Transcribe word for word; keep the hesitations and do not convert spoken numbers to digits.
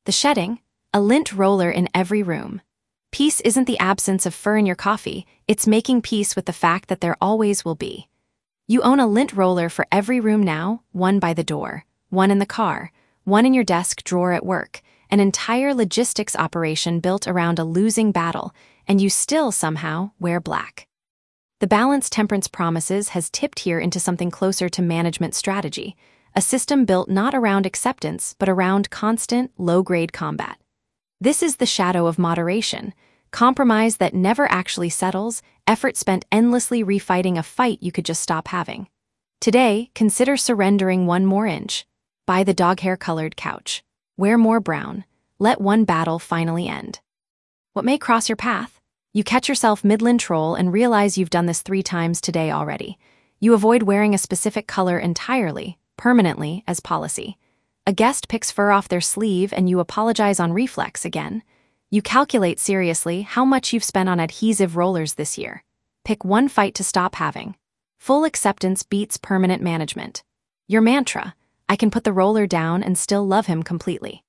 The shedding, a lint roller in every room. Peace isn't the absence of fur in your coffee, it's making peace with the fact that there always will be. You own a lint roller for every room now, one by the door, one in the car, one in your desk drawer at work, an entire logistics operation built around a losing battle, and you still somehow wear black. The Balance Temperance Promises has tipped here into something closer to management strategy, a system built not around acceptance but around constant, low-grade combat. This is the shadow of moderation, compromise that never actually settles, effort spent endlessly refighting a fight you could just stop having. Today, consider surrendering one more inch. Buy the dog hair-colored couch. Wear more brown. Let one battle finally end. What may cross your path? You catch yourself mid-lint troll and realize you've done this three times today already. You avoid wearing a specific color entirely, permanently, as policy. A guest picks fur off their sleeve and you apologize on reflex again. You calculate seriously how much you've spent on adhesive rollers this year. Pick one fight to stop having. Full acceptance beats permanent management. Your mantra: I can put the roller down and still love him completely.